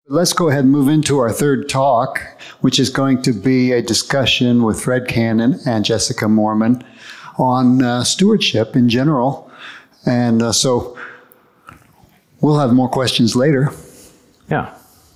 Let's go ahead and move into our third talk, which is going to be a discussion with Fred Cannon and Jessica Moorman on stewardship in general. And so we'll have more questions later. Yeah.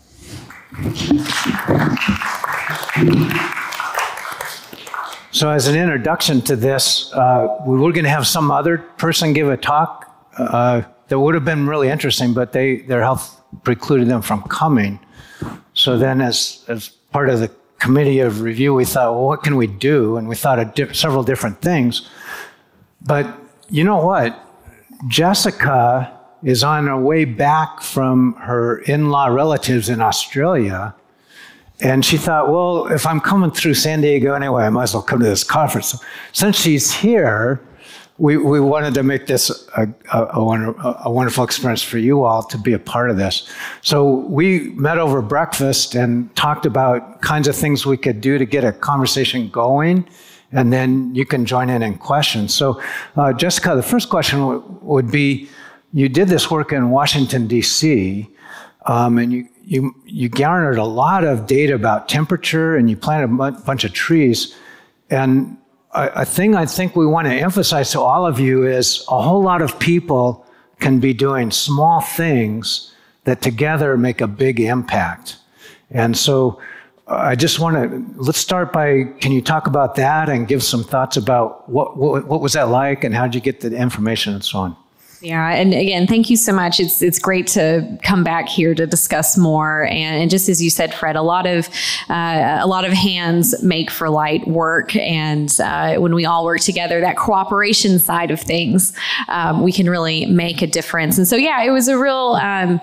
So as an introduction to this, we were going to have some other person give a talk that would have been really interesting, but their health precluded them from coming. So then as part of the committee of review, we thought, well, what can we do? And we thought of several different things. But you know what? Jessica is on her way back from her in-law relatives in Australia. And she thought, well, if I'm coming through San Diego anyway, I might as well come to this conference. So since she's here, we wanted to make this a wonderful experience for you all to be a part of this. So we met over breakfast and talked about kinds of things we could do to get a conversation going, and then you can join in questions. So Jessica, the first question would be, you did this work in Washington, D.C., and you garnered a lot of data about temperature, and you planted a bunch of trees. And a thing I think we want to emphasize to all of you is a whole lot of people can be doing small things that together make a big impact. And so I just want to, let's start by, can you talk about that and give some thoughts about what was that like and how did you get the information and so on? Yeah, and again, thank you so much. It's great to come back here to discuss more. And just as you said, Fred, a lot of hands make for light work, and when we all work together, that cooperation side of things, we can really make a difference. And so, yeah, it was a real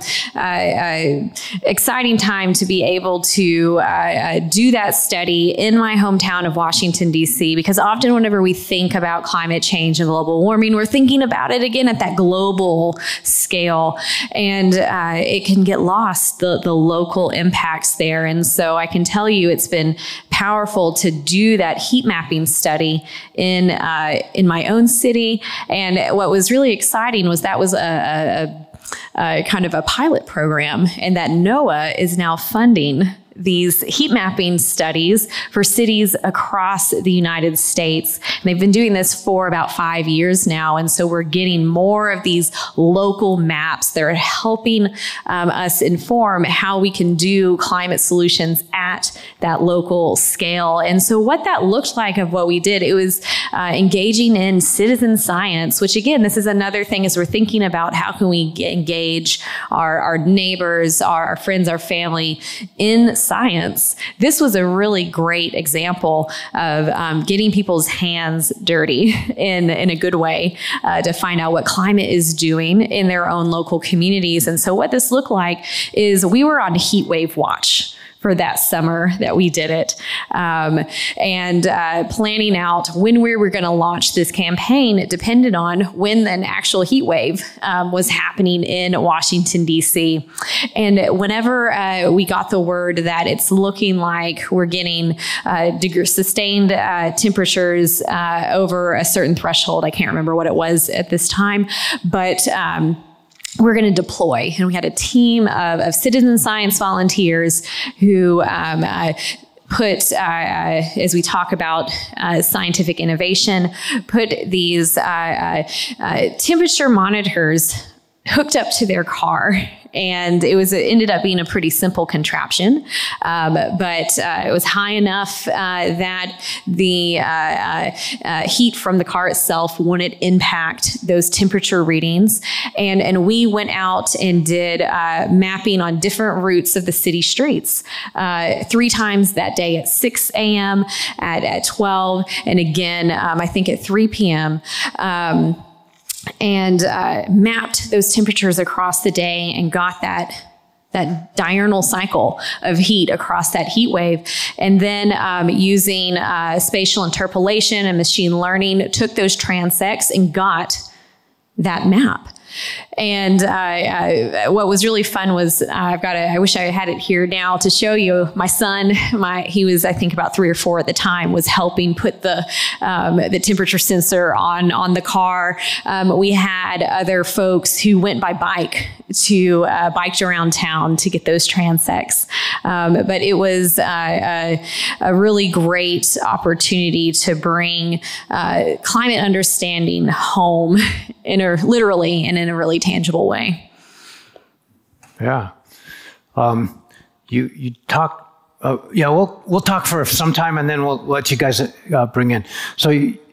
exciting time to be able to do that study in my hometown of Washington, D.C. Because often, whenever we think about climate change and global warming, we're thinking about it again at that global scale, and it can get lost, the local impacts there. And so I can tell you it's been powerful to do that heat mapping study in my own city. And what was really exciting was that was a kind of a pilot program, and that NOAA is now funding these heat mapping studies for cities across the United States. And they've been doing this for about 5 years now. And so we're getting more of these local maps that are helping us inform how we can do climate solutions at that local scale. And so what that looked like of what we did, it was engaging in citizen science, which again, this is another thing as we're thinking about how can we engage our neighbors, our friends, our family in science. This was a really great example of getting people's hands dirty in a good way to find out what climate is doing in their own local communities. And so what this looked like is we were on heat wave watch for that summer that we did it, and planning out when we were going to launch this campaign. It depended on when an actual heat wave was happening in Washington, D.C. And whenever we got the word that it's looking like we're getting sustained temperatures over a certain threshold, I can't remember what it was at this time, but we're going to deploy. And we had a team of citizen science volunteers who put, as we talk about scientific innovation, put these temperature monitors hooked up to their car. And it ended up being a pretty simple contraption, but it was high enough that the heat from the car itself wouldn't impact those temperature readings. And we went out and did mapping on different routes of the city streets 3 times that day, at 6 a.m., at 12, and again, I think at 3 p.m., and mapped those temperatures across the day and got that diurnal cycle of heat across that heat wave. And then using spatial interpolation and machine learning, took those transects and got that map. And what was really fun was I wish I had it here now to show you. My son, he was, I think, about 3 or 4 at the time, was helping put the temperature sensor on the car. We had other folks who went by bike to biked around town to get those transects. But it was a really great opportunity to bring climate understanding home literally and in a really tangible way. Yeah. You talk, we'll talk for some time and then we'll let you guys bring in. So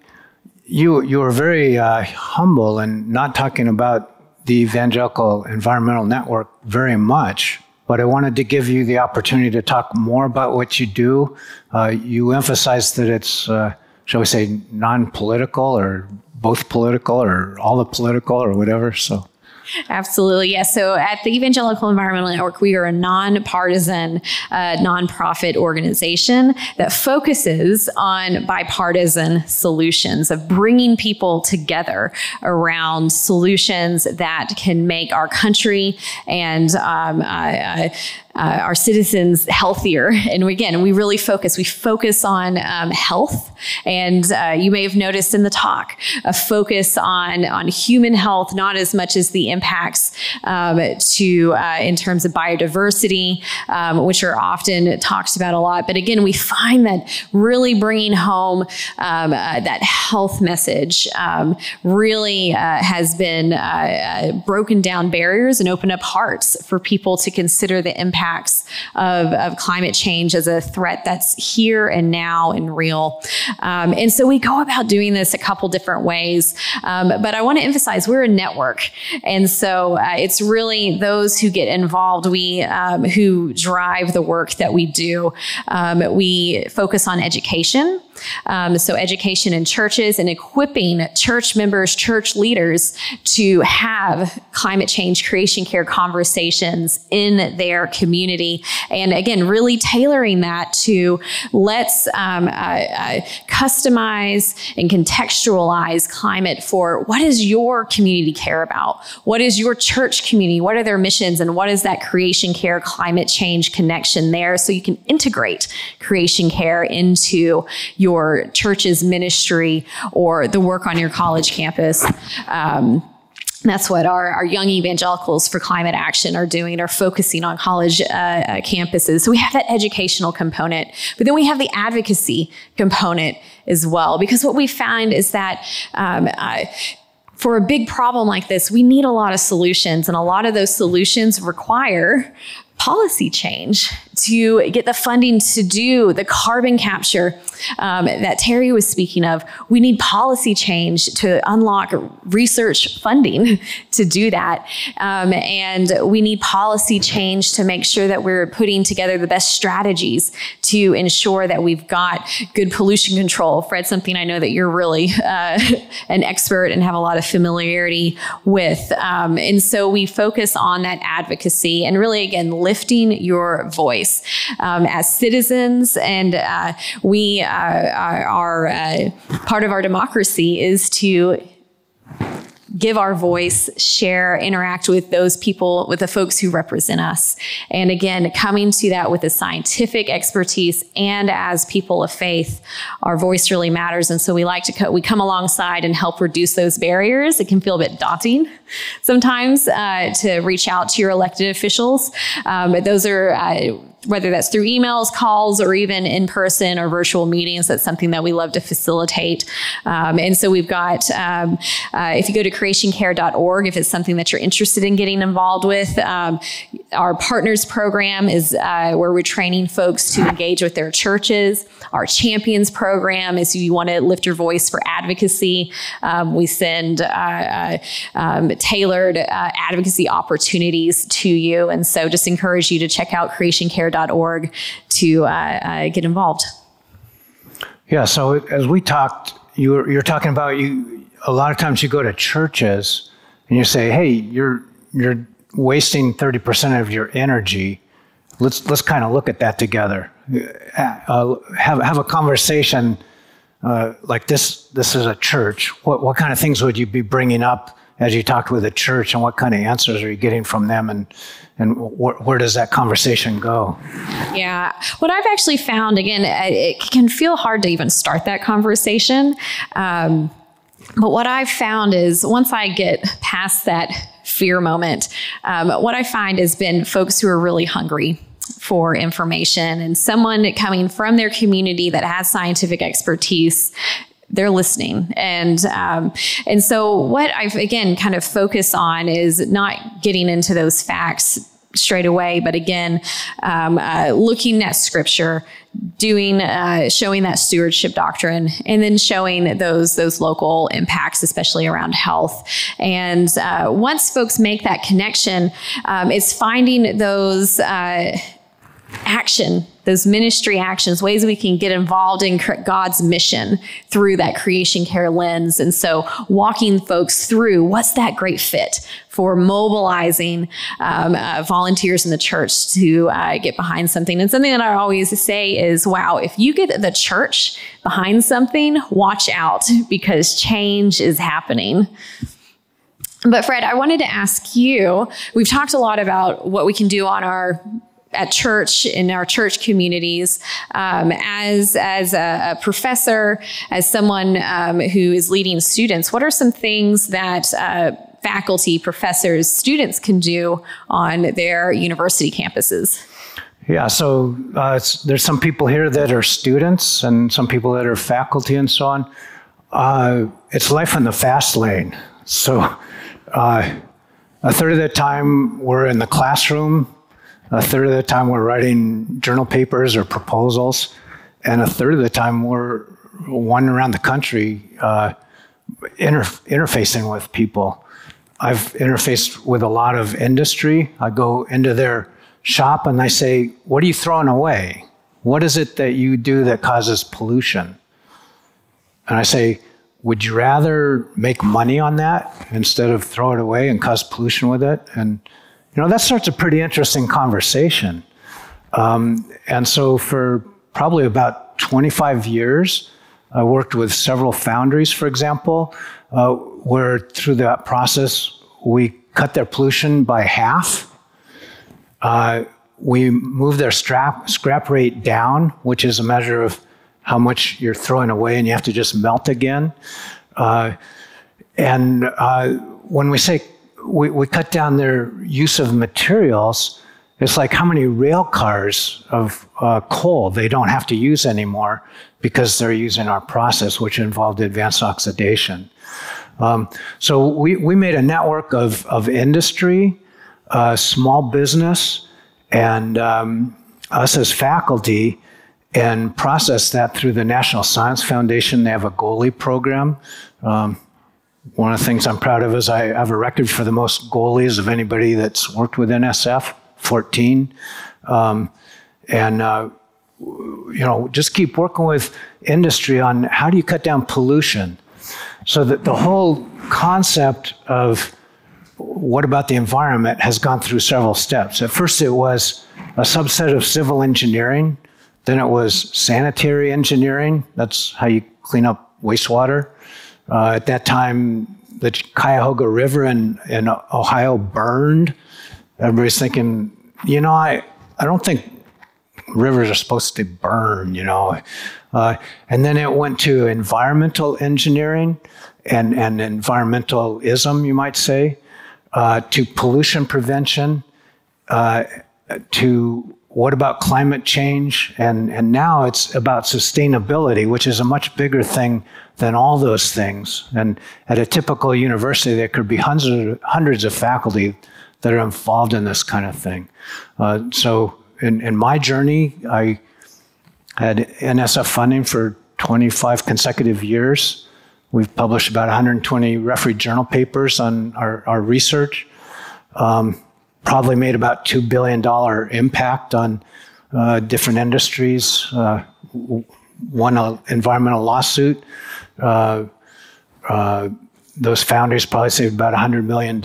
you were very humble and not talking about the Evangelical Environmental Network very much, but I wanted to give you the opportunity to talk more about what you do. You emphasized that it's, shall we say, non-political or both political or all the political or whatever, so. Absolutely. Yes. So at the Evangelical Environmental Network, we are a nonpartisan nonprofit organization that focuses on bipartisan solutions, of bringing people together around solutions that can make our country and our citizens healthier. And again, we really focus on health. And you may have noticed in the talk, a focus on human health, not as much as the impacts in terms of biodiversity, which are often talked about a lot. But again, we find that really bringing home that health message really has been broken down barriers and opened up hearts for people to consider the impacts of climate change as a threat that's here and now and real. And so we go about doing this a couple different ways. But I want to emphasize we're a network. And so it's really those who get involved, who drive the work that we do. We focus on education. So education in churches and equipping church members, church leaders to have climate change creation care conversations in their community. And again, really tailoring that to let's customize and contextualize climate for what does your community care about? What is your church community? What are their missions? And what is that creation care climate change connection there? So you can integrate creation care into your church's ministry or the work on your college campus. That's what our young evangelicals for climate action are doing, are focusing on college campuses. So we have that educational component, but then we have the advocacy component as well, because what we find is that for a big problem like this, we need a lot of solutions, and a lot of those solutions require policy change to get the funding to do the carbon capture that Terry was speaking of. We need policy change to unlock research funding to do that. And we need policy change to make sure that we're putting together the best strategies to ensure that we've got good pollution control. Fred, something I know that you're really an expert and have a lot of familiarity with. And so we focus on that advocacy and really, again, lifting your voice as citizens. And we are part of our democracy is to give our voice, share, interact with those people, with the folks who represent us. And again, coming to that with a scientific expertise and as people of faith, our voice really matters. And so we we come alongside and help reduce those barriers. It can feel a bit daunting sometimes to reach out to your elected officials. But those are whether that's through emails, calls, or even in person or virtual meetings, that's something that we love to facilitate. And so we've got, if you go to creationcare.org, if it's something that you're interested in getting involved with, our partners program is where we're training folks to engage with their churches. Our champions program is you want to lift your voice for advocacy. We send tailored advocacy opportunities to you. And so just encourage you to check out creationcare.org to get involved. Yeah, so as we talked, you're talking about a lot of times you go to churches and you say, hey, you're wasting 30% of your energy. Let's kind of look at that together. Have a conversation like this. This is a church. What kind of things would you be bringing up as you talk with the church, and what kind of answers are you getting from them, and where does that conversation go? Yeah. What I've actually found, again, it can feel hard to even start that conversation. But what I've found is once I get past that fear moment, what I find has been folks who are really hungry for information, and someone coming from their community that has scientific expertise. They're listening. And so what I've, again, kind of focus on is not getting into those facts straight away, but again, looking at scripture, showing that stewardship doctrine, and then showing those local impacts, especially around health. And once folks make that connection, it's finding those those ministry actions, ways we can get involved in God's mission through that creation care lens. And so walking folks through what's that great fit for mobilizing volunteers in the church to get behind something. And something that I always say is, wow, if you get the church behind something, watch out, because change is happening. But Fred, I wanted to ask you, we've talked a lot about what we can do at church, in our church communities, as a professor, as someone who is leading students. What are some things that faculty, professors, students can do on their university campuses? Yeah, so there's some people here that are students and some people that are faculty and so on. It's life in the fast lane. So a third of the time we're in the classroom, a third of the time we're writing journal papers or proposals, and a third of the time we're wandering around the country interfacing with people. I've interfaced with a lot of industry. I go into their shop and I say, what are you throwing away? What is it that you do that causes pollution? And I say, would you rather make money on that instead of throw it away and cause pollution with it? And that starts a pretty interesting conversation. And so for probably about 25 years, I worked with several foundries, for example, where through that process, we cut their pollution by half. We moved their scrap rate down, which is a measure of how much you're throwing away and you have to just melt again. And when we say we cut down their use of materials, it's like how many rail cars of coal they don't have to use anymore because they're using our process, which involved advanced oxidation. So we made a network of industry, small business, and us as faculty, and processed that through the National Science Foundation. They have a goalie program. One of the things I'm proud of is I have a record for the most goalies of anybody that's worked with NSF, 14. Just keep working with industry on how do you cut down pollution. So that the whole concept of what about the environment has gone through several steps. At first it was a subset of civil engineering. Then it was sanitary engineering. That's how you clean up wastewater. At that time, the Cuyahoga River in Ohio burned. Everybody's thinking, I don't think rivers are supposed to burn, And then it went to environmental engineering and environmentalism, you might say, to pollution prevention, to what about climate change? And now it's about sustainability, which is a much bigger thing than all those things. And at a typical university, there could be hundreds of faculty that are involved in this kind of thing. So in my journey, I had NSF funding for 25 consecutive years. We've published about 120 refereed journal papers on our research. Probably made about $2 billion impact on different industries. Won an environmental lawsuit. Those foundries probably saved about $100 million.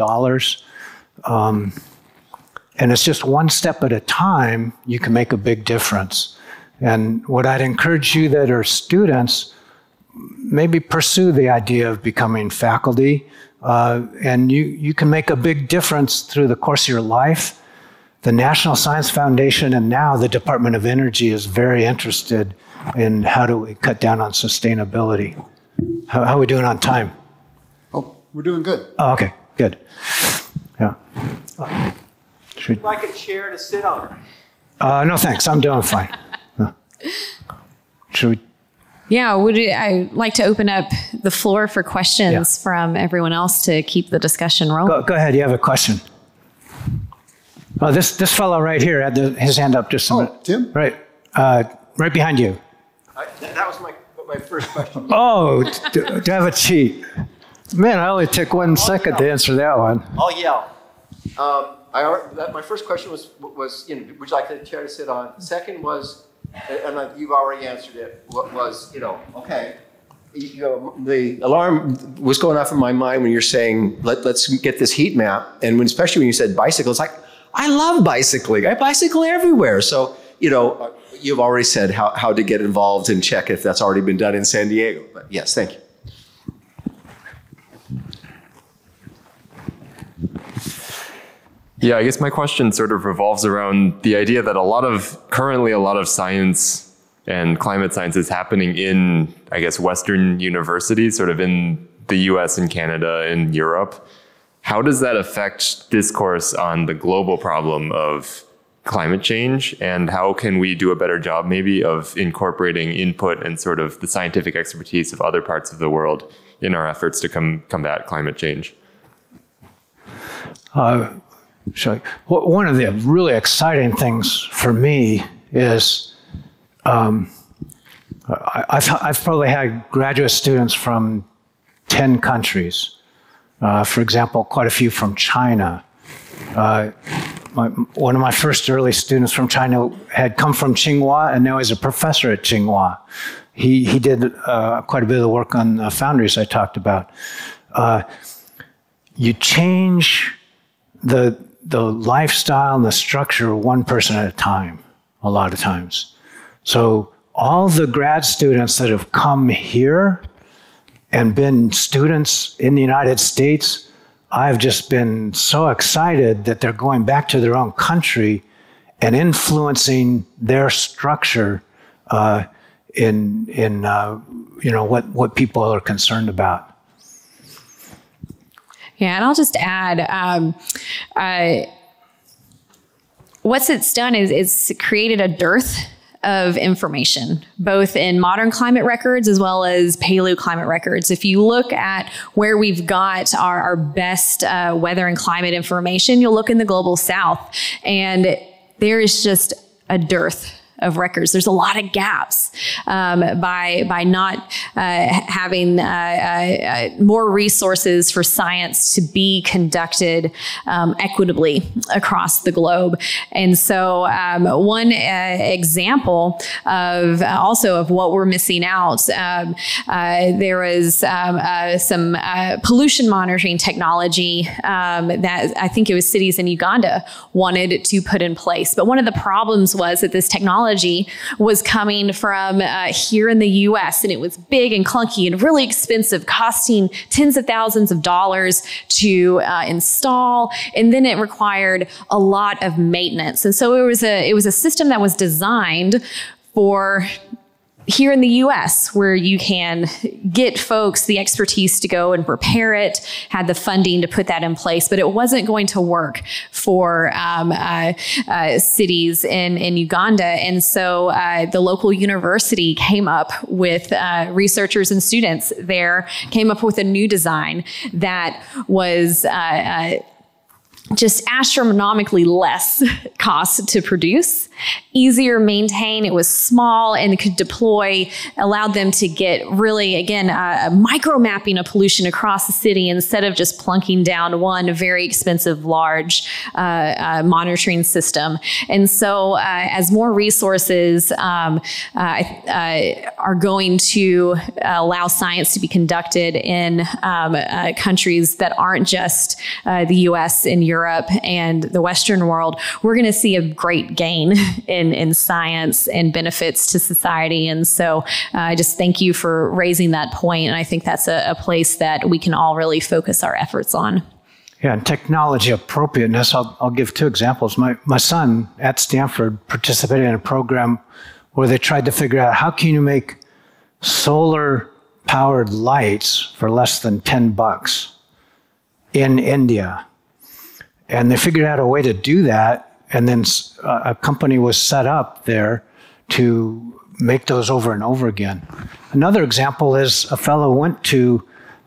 And it's just one step at a time, you can make a big difference. And what I'd encourage you that are students, maybe pursue the idea of becoming faculty. and you can make a big difference through the course of your life. The National Science Foundation and now the Department of Energy is very interested in how do we cut down on sustainability. How are we doing on time? Oh, we're doing good. Oh, okay, good. Yeah. Would you like a chair to sit on? No, thanks. I'm doing fine. Should we? Yeah, I'd like to open up the floor for questions from everyone else to keep the discussion rolling. Go ahead. You have a question. Oh, this fellow right here had his hand up just a minute. Tim? Right. Right behind you. That was my first question. Oh, do I have a cheat? Man, I only took 1 second to answer that one. I'll yell. My first question was would you like a chair to sit on? The second was, and you've already answered it, was, okay. The alarm was going off in my mind when you're saying, let's get this heat map. And especially when you said bicycle, it's like, I love bicycling. I bicycle everywhere. So, you've already said how to get involved and check if that's already been done in San Diego. But yes, thank you. Yeah, I guess my question sort of revolves around the idea that currently a lot of science and climate science is happening in, I guess, Western universities, sort of in the US and Canada and Europe. How does that affect discourse on the global problem of climate change? And how can we do a better job maybe of incorporating input and sort of the scientific expertise of other parts of the world in our efforts to combat climate change? One of the really exciting things for me is I've probably had graduate students from 10 countries. For example, quite a few from China. One of my first early students from China had come from Tsinghua, and now he's a professor at Tsinghua. He did quite a bit of the work on the foundries I talked about. You change the lifestyle and the structure one person at a time, a lot of times. So all the grad students that have come here and been students in the United States, I've just been so excited that they're going back to their own country and influencing their structure in what people are concerned about. Yeah, and I'll just add, what it's done is it's created a dearth of information, both in modern climate records as well as paleoclimate records. If you look at where we've got our best weather and climate information, you'll look in the global south, and there is just a dearth of records. There's a lot of gaps by not having more resources for science to be conducted equitably across the globe. And so one example of also of what we're missing out, there was some pollution monitoring technology that I think it was cities in Uganda wanted to put in place. But one of the problems was that this technology was coming from here in the US, and it was big and clunky and really expensive, costing tens of thousands of dollars to install, and then it required a lot of maintenance. And so it was a system that was designed for here in the US, where you can get folks the expertise to go and prepare it, had the funding to put that in place, but it wasn't going to work for cities in Uganda. And so the local university came up with researchers and students there, came up with a new design that was just astronomically less cost to produce, easier maintain. It was small and could deploy, allowed them to get really, again, micro mapping of pollution across the city instead of just plunking down one very expensive, large monitoring system. And so as more resources are going to allow science to be conducted in countries that aren't just the US and Europe Europe and the Western world, we're going to see a great gain in science and benefits to society. And so I just thank you for raising that point. And I think that's a place that we can all really focus our efforts on. Yeah, and technology appropriateness, I'll give two examples. My son at Stanford participated in a program where they tried to figure out how can you make solar-powered lights for less than $10 in India. And they figured out a way to do that, and then a company was set up there to make those over and over again. Another example is a fellow went to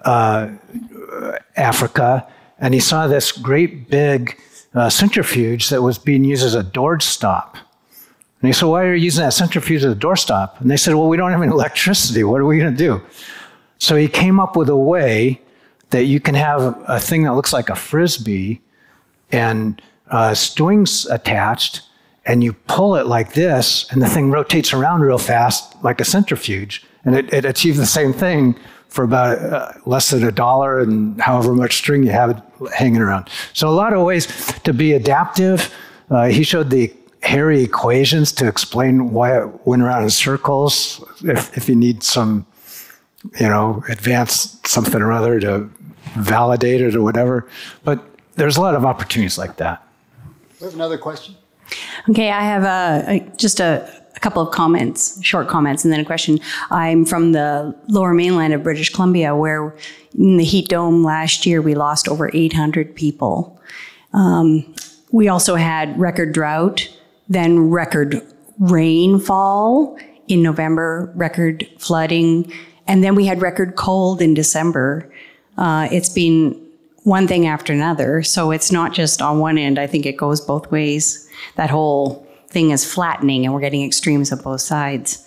Africa, and he saw this great big centrifuge that was being used as a doorstop. And he said, why are you using that centrifuge as a doorstop? And they said, well, we don't have any electricity. What are we going to do? So he came up with a way that you can have a thing that looks like a Frisbee and strings attached, and you pull it like this, and the thing rotates around real fast like a centrifuge. And it achieved the same thing for about less than $1 and however much string you have it hanging around. So a lot of ways to be adaptive. He showed the hairy equations to explain why it went around in circles. If you need some, advanced something or other to validate it or whatever. But there's a lot of opportunities like that. We have another question. Okay, I have just a couple of comments, short comments, and then a question. I'm from the lower mainland of British Columbia, where in the heat dome last year, we lost over 800 people. We also had record drought, then record rainfall in November, record flooding, and then we had record cold in December. It's been one thing after another, so it's not just on one end. I think it goes both ways. That whole thing is flattening, and we're getting extremes on both sides.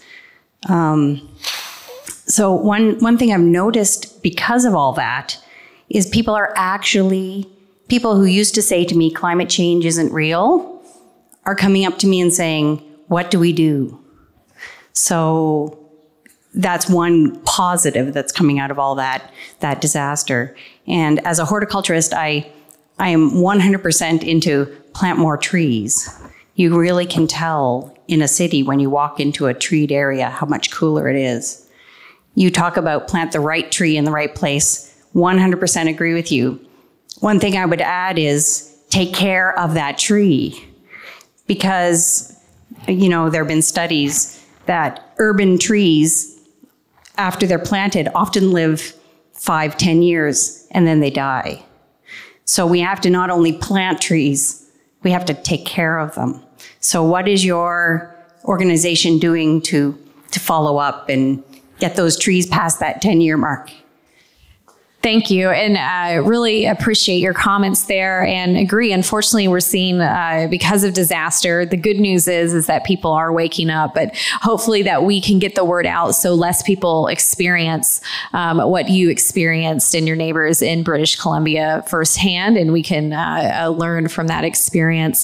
So one thing I've noticed because of all that is people who used to say to me, climate change isn't real, are coming up to me and saying, what do we do? So that's one positive that's coming out of all that disaster. And as a horticulturist, I am 100% into plant more trees. You really can tell in a city when you walk into a treed area how much cooler it is. You talk about plant the right tree in the right place. 100% agree with you. One thing I would add is take care of that tree, because there have been studies that urban trees, after they're planted, often live 5-10 years and then they die. So we have to not only plant trees, we have to take care of them. So what is your organization doing to follow up and get those trees past that 10-year mark? Thank you. And I really appreciate your comments there and agree. Unfortunately, we're seeing because of disaster, the good news is that people are waking up, but hopefully that we can get the word out so less people experience what you experienced in your neighbors in British Columbia firsthand, and we can learn from that experience.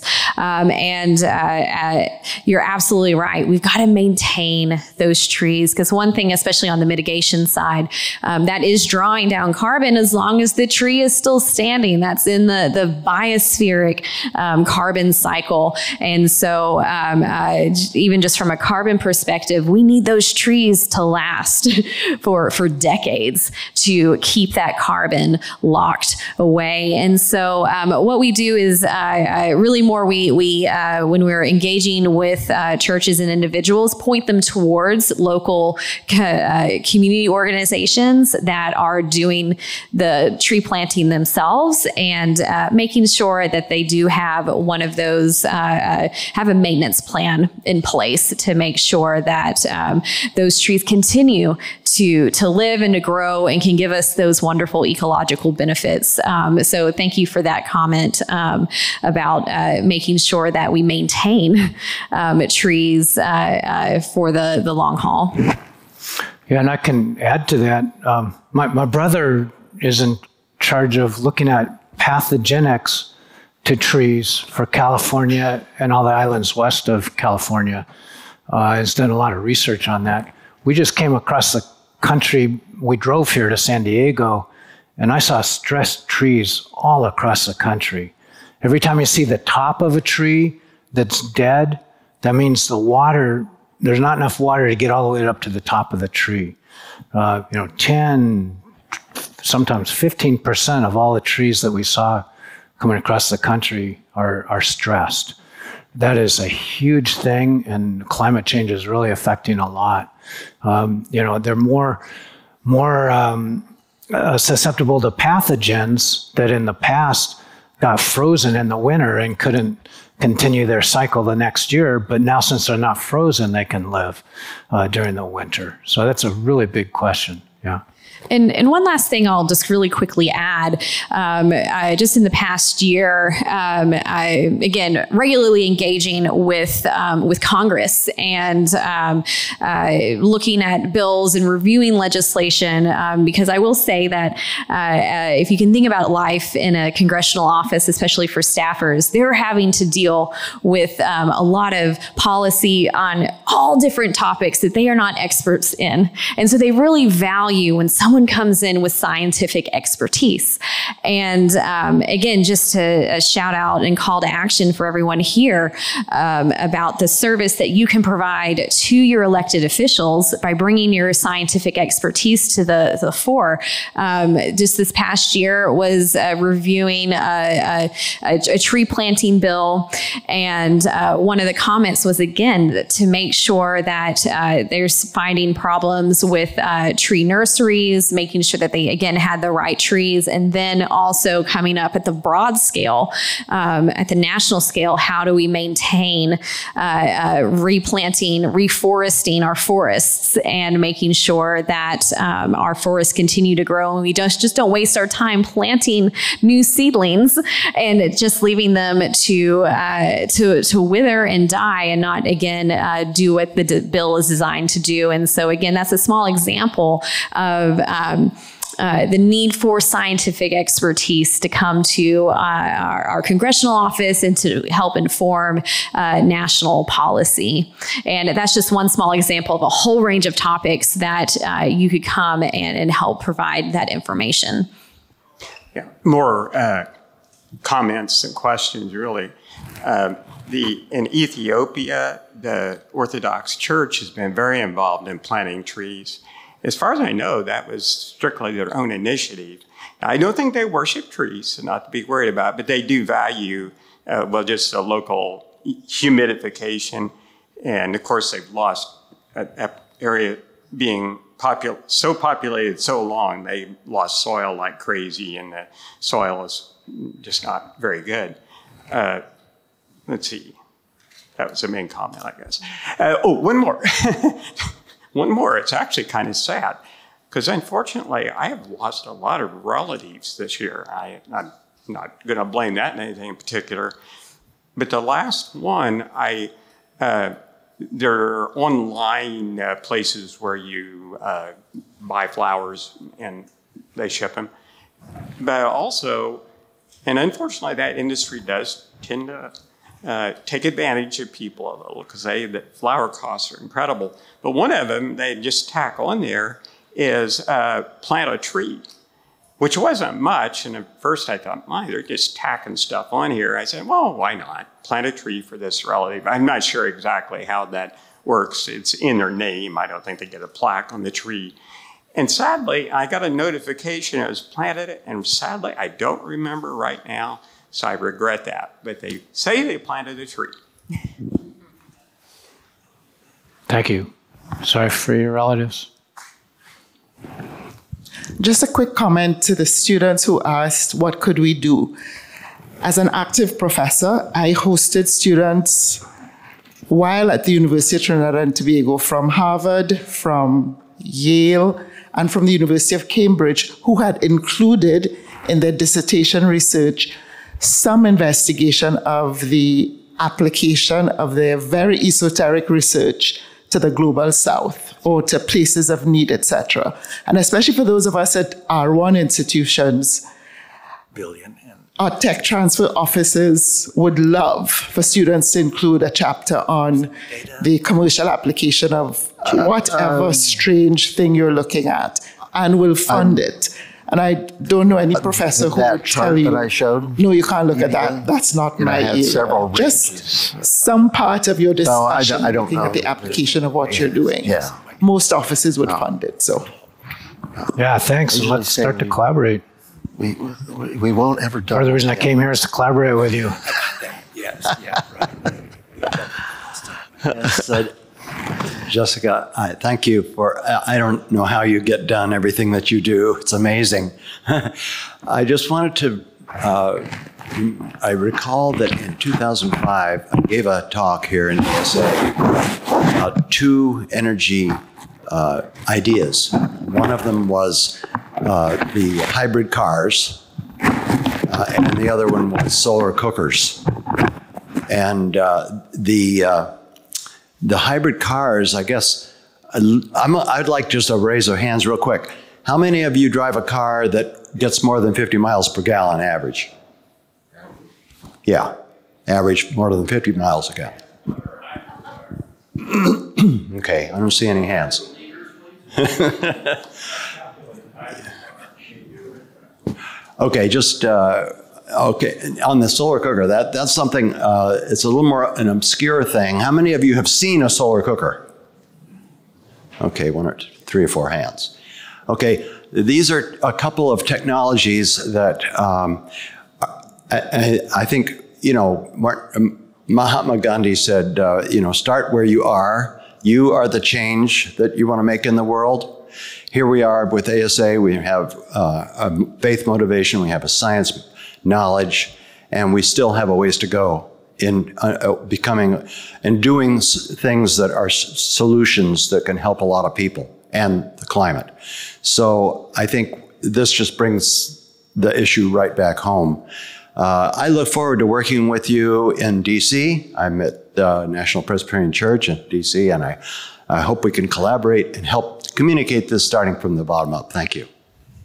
You're absolutely right. We've got to maintain those trees, because one thing, especially on the mitigation side, that is drawing down carbon as long as the tree is still standing. That's in the biospheric carbon cycle. And so even just from a carbon perspective, we need those trees to last for decades to keep that carbon locked away. And so what we do is really more when we're engaging with churches and individuals, point them towards local community organizations that are doing the tree planting themselves, and making sure that they do have one of those, have a maintenance plan in place to make sure that those trees continue to live and to grow and can give us those wonderful ecological benefits. So thank you for that comment about making sure that we maintain trees for the long haul. Yeah, and I can add to that. My brother is in charge of looking at pathogenics to trees for California and all the islands west of California. Has done a lot of research on that. We just came across the country. We drove here to San Diego, and I saw stressed trees all across the country. Every time you see the top of a tree that's dead, that means the water, there's not enough water to get all the way up to the top of the tree. 10, sometimes 15% of all the trees that we saw coming across the country are stressed. That is a huge thing, and climate change is really affecting a lot. They're more susceptible to pathogens that in the past got frozen in the winter and couldn't continue their cycle the next year, but now since they're not frozen, they can live during the winter. So that's a really big question. Yeah. And one last thing I'll just really quickly add, just in the past year, I, again, regularly engaging with Congress and looking at bills and reviewing legislation, because I will say that if you can think about life in a congressional office, especially for staffers, they're having to deal with a lot of policy on all different topics that they are not experts in. And so they really value when someone comes in with scientific expertise. And again, just a shout out and call to action for everyone here about the service that you can provide to your elected officials by bringing your scientific expertise to the fore. Just this past year was reviewing a tree planting bill. And one of the comments was, again, to make sure that there's finding problems with tree nurseries, making sure that they, again, had the right trees, and then also coming up at the broad scale, at the national scale, how do we maintain replanting, reforesting our forests, and making sure that our forests continue to grow, and we just don't waste our time planting new seedlings and just leaving them to wither and die, and not, again, do what the bill is designed to do. And so, again, that's a small example of the need for scientific expertise to come to our congressional office and to help inform national policy. And that's just one small example of a whole range of topics that you could come and help provide that information. Yeah, more comments and questions, really. In Ethiopia, the Orthodox Church has been very involved in planting trees. As far as I know, that was strictly their own initiative. Now, I don't think they worship trees, so not to be worried about, but they do value, just a local humidification. And of course, they've lost an area being so populated so long, they lost soil like crazy, and the soil is just not very good. Let's see. That was the main comment, I guess. One more. One more. It's actually kind of sad, because unfortunately, I have lost a lot of relatives this year. I'm not going to blame that in anything in particular. But the last one, there are online places where you buy flowers and they ship them. But also, and unfortunately, that industry does tend to take advantage of people a little, because the flower costs are incredible. But one of them they just tack on there is plant a tree, which wasn't much. And at first I thought, they're just tacking stuff on here. I said, well, why not plant a tree for this relative? I'm not sure exactly how that works. It's in their name. I don't think they get a plaque on the tree. And sadly, I got a notification it was planted, and sadly, I don't remember right now. So I regret that, but they say they planted a tree. Thank you. Sorry for your relatives. Just a quick comment to the students who asked, what could we do? As an active professor, I hosted students while at the University of Trinidad and Tobago from Harvard, from Yale, and from the University of Cambridge, who had included in their dissertation research some investigation of the application of their very esoteric research to the global south or to places of need, etc. And especially for those of us at R1 institutions, our tech transfer offices would love for students to include a chapter on the commercial application of whatever strange thing you're looking at, and will fund it. And I don't know any professor who that would chart tell you. that I showed? No, you can't look at that. That's not And my I had area. several Just some part of your discussion. I don't looking know. at the application of what you're doing. Yeah. Most offices would fund it. So Yeah, thanks. Usually Let's start to say- collaborate. We won't ever Part of the reason I came here is to collaborate with you. Yes, Jessica, thank you for, I don't know how you get done everything that you do. It's amazing. I just wanted to, I recall that in 2005, I gave a talk here in ASA about two energy ideas. One of them was the hybrid cars, and the other one was solar cookers. And the hybrid cars, I guess, I'd like just a raise of hands real quick. How many of you drive a car that gets more than 50 miles per gallon average? Yeah, average more than 50 miles a gallon. Okay, I don't see any hands. Okay, just okay. On the solar cooker, that's something. It's a little more an obscure thing. How many of you have seen a solar cooker? Okay, one or two, 3 or 4 hands. Okay, these are a couple of technologies that I think Mahatma Gandhi said. Start where you are. You are the change that you want to make in the world. Here we are with ASA. We have a faith motivation. We have a science knowledge, and we still have a ways to go in becoming and doing things that are solutions that can help a lot of people and the climate. So I think this just brings the issue right back home. I look forward to working with you in DC. I'm at the National Presbyterian Church in DC, and I hope we can collaborate and help communicate this starting from the bottom up. Thank you.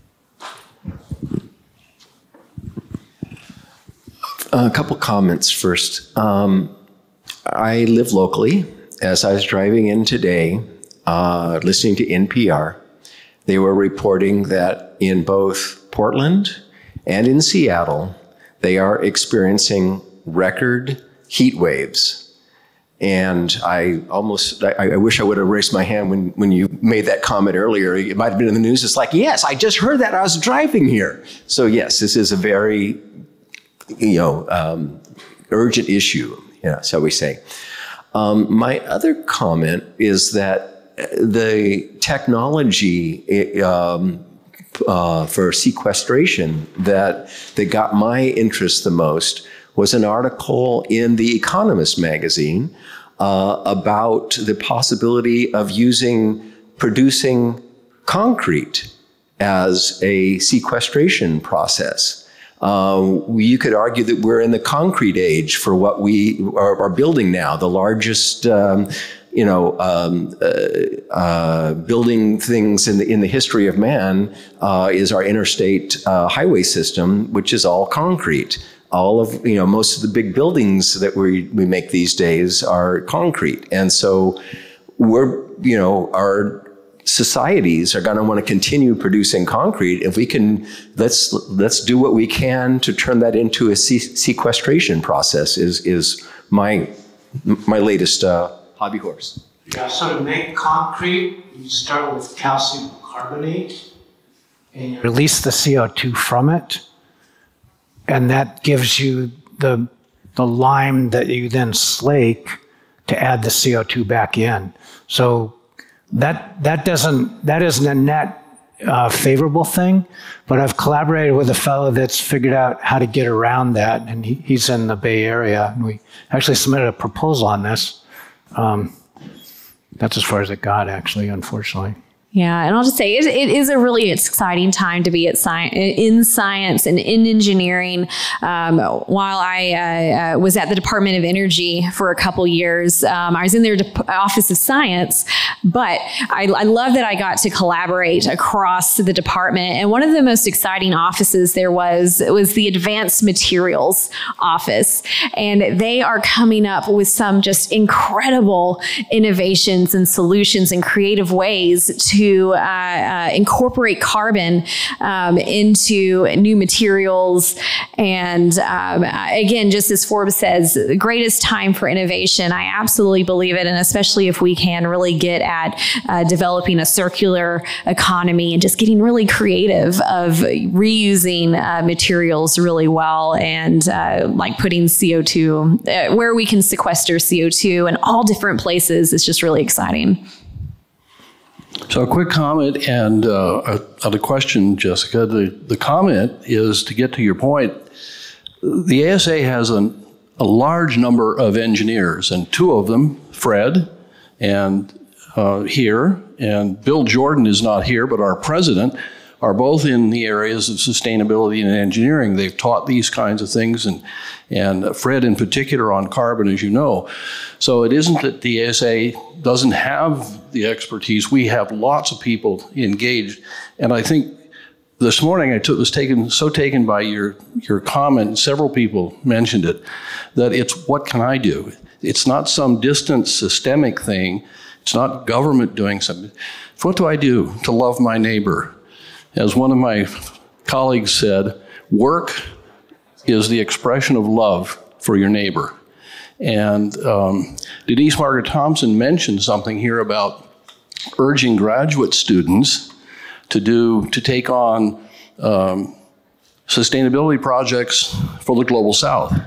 A couple comments first. I live locally. As I was driving in today, listening to NPR, they were reporting that in both Portland and in Seattle, they are experiencing record heat waves. And I wish I would have raised my hand when you made that comment earlier. It might have been in the news. It's like, yes, I just heard that. I was driving here. So yes, this is a very, urgent issue, shall we say. My other comment is that the technology for sequestration that got my interest the most was an article in The Economist magazine about the possibility of producing concrete as a sequestration process. You could argue that we're in the concrete age for what we are building now. The largest, building things in the history of man is our interstate highway system, which is all concrete. All of, most of the big buildings that we make these days are concrete. And so our societies are going to want to continue producing concrete. If we can, let's do what we can to turn that into a sequestration process is my latest hobby horse. Yeah, so to make concrete, you start with calcium carbonate and you release the CO2 from it. And that gives you the lime that you then slake to add the CO2 back in. So that isn't a net favorable thing, but I've collaborated with a fellow that's figured out how to get around that, and he's in the Bay Area. And we actually submitted a proposal on this. That's as far as it got, actually, unfortunately. Yeah, and I'll just say it is a really exciting time to be in science and in engineering. While I was at the Department of Energy for a couple years, I was in their Office of Science, but I love that I got to collaborate across the department. And one of the most exciting offices there was the Advanced Materials Office. And they are coming up with some just incredible innovations and solutions and creative ways to to incorporate carbon into new materials. And again, just as Forbes says, the greatest time for innovation. I absolutely believe it. And especially if we can really get at developing a circular economy and just getting really creative of reusing materials really well, and like putting CO2 where we can sequester CO2 in all different places is just really exciting. So a quick comment and a question, Jessica. The comment is, to get to your point, the ASA has a large number of engineers, and two of them, Fred and here, and Bill Jordan is not here, but our president, are both in the areas of sustainability and engineering. They've taught these kinds of things, and Fred in particular on carbon, as you know. So it isn't that the ASA doesn't have the expertise. We have lots of people engaged. And I think this morning was taken by your comment, and several people mentioned it, that it's what can I do? It's not some distant systemic thing. It's not government doing something. What do I do to love my neighbor? As one of my colleagues said, work is the expression of love for your neighbor. And Denise Margaret Thompson mentioned something here about urging graduate students to take on sustainability projects for the Global South.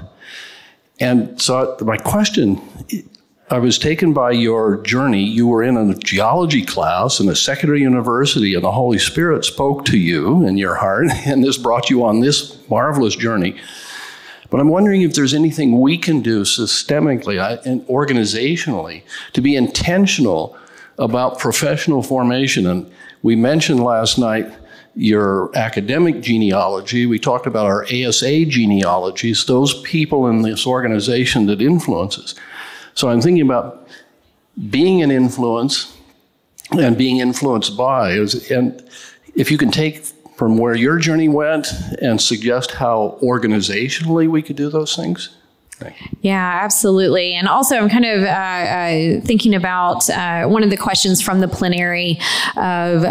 And so my question, I was taken by your journey. You were in a geology class in a secular university, and the Holy Spirit spoke to you in your heart, and this brought you on this marvelous journey. But I'm wondering if there's anything we can do systemically and organizationally to be intentional about professional formation. And we mentioned last night your academic genealogy. We talked about our ASA genealogies, those people in this organization that influences. So I'm thinking about being an influence and being influenced by, and if you can take from where your journey went and suggest how organizationally we could do those things. Yeah, absolutely. And also I'm kind of thinking about one of the questions from the plenary of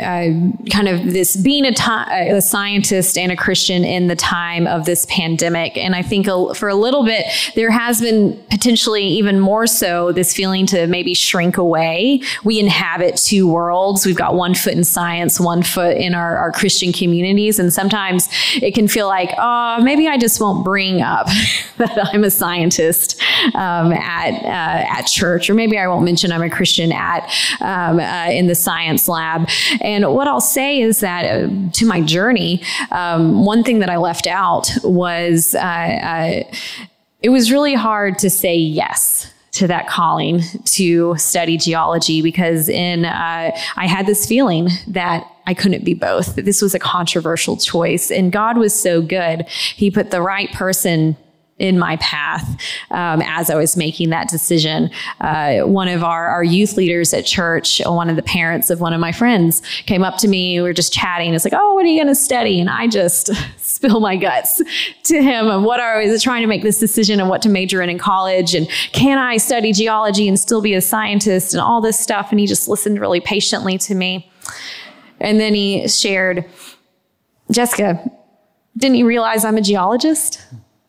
kind of this being a scientist and a Christian in the time of this pandemic. And I think for a little bit, there has been potentially even more so this feeling to maybe shrink away. We inhabit two worlds. We've got one foot in science, one foot in our Christian communities. And sometimes it can feel like, oh, maybe I just won't bring up that I'm a scientist at church, or maybe I won't mention I'm a Christian in the science lab. And what I'll say is that to my journey, one thing that I left out was it was really hard to say yes to that calling to study geology, because I had this feeling that I couldn't be both. This was a controversial choice, and God was so good. He put the right person in my path as I was making that decision. One of our youth leaders at church, one of the parents of one of my friends, came up to me. We were just chatting. It's like, oh, what are you going to study? And I just spill my guts to him of what I was trying to make this decision and what to major in college. And can I study geology and still be a scientist and all this stuff? And he just listened really patiently to me. And then he shared, Jessica, didn't you realize I'm a geologist?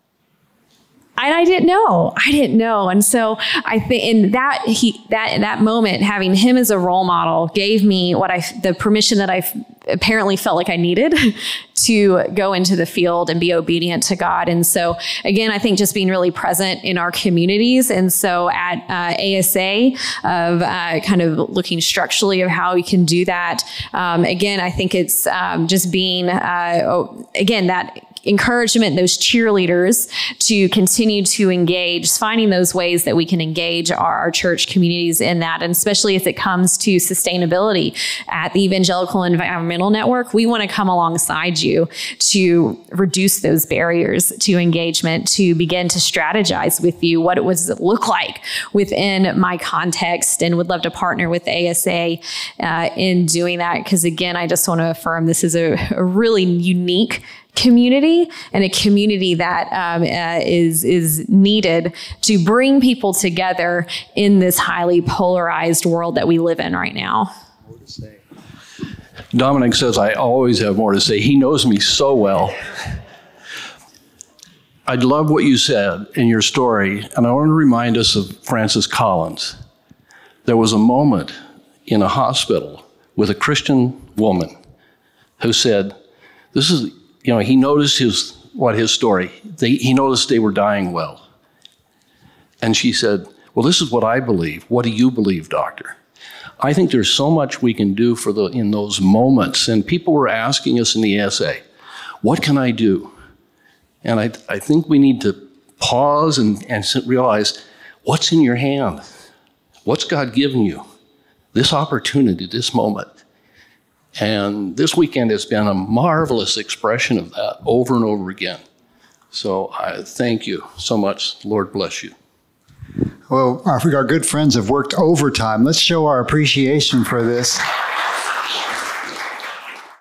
And I didn't know. And so I think in that moment, having him as a role model gave me the permission that I apparently felt like I needed to go into the field and be obedient to God. And so again, I think just being really present in our communities. And so at ASA of kind of looking structurally of how we can do that. Again, I think it's just being, that encouragement, those cheerleaders to continue to engage, finding those ways that we can engage our church communities in that. And especially if it comes to sustainability at the Evangelical Environmental Network, we want to come alongside you to reduce those barriers to engagement, to begin to strategize with you. What does it look like within my context? And would love to partner with ASA in doing that. Because again, I just want to affirm this is a really unique community, and a community that is needed to bring people together in this highly polarized world that we live in right now. More to say. Dominic says I always have more to say. He knows me so well. I love what you said in your story, and I want to remind us of Francis Collins. There was a moment in a hospital with a Christian woman who said, this is, he noticed his story. He noticed they were dying well. And she said, well, this is what I believe. What do you believe, doctor? I think there's so much we can do in those moments. And people were asking us in the ASA, what can I do? And I think we need to pause and realize, what's in your hand? What's God given you? This opportunity, this moment. And this weekend has been a marvelous expression of that over and over again. So I thank you so much. Lord bless you. Well, our good friends have worked overtime. Let's show our appreciation for this.